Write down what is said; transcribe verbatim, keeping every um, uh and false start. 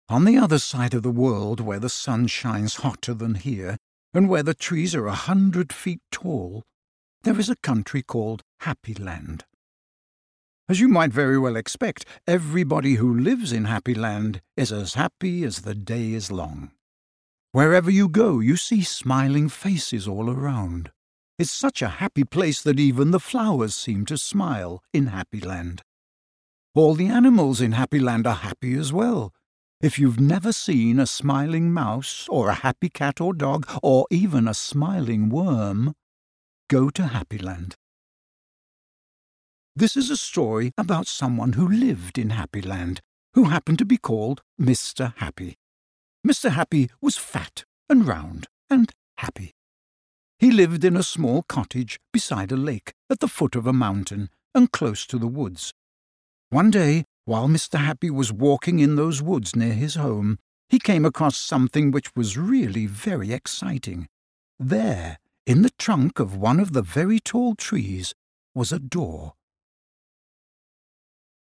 On the other side of the world, where the sun shines hotter than here, and where the trees are a hundred feet tall, there is a country called Happy Land. As you might very well expect, everybody who lives in Happy Land is as happy as the day is long. Wherever you go, you see smiling faces all around. It's such a happy place that even the flowers seem to smile in Happy Land. All the animals in Happy Land are happy as well. If you've never seen a smiling mouse, or a happy cat or dog, or even a smiling worm, go to Happy Land. This is a story about someone who lived in Happy Land, who happened to be called Mister Happy. Mister Happy was fat and round and happy. He lived in a small cottage beside a lake at the foot of a mountain and close to the woods. One day, while Mister Happy was walking in those woods near his home, he came across something which was really very exciting. There, in the trunk of one of the very tall trees, was a door.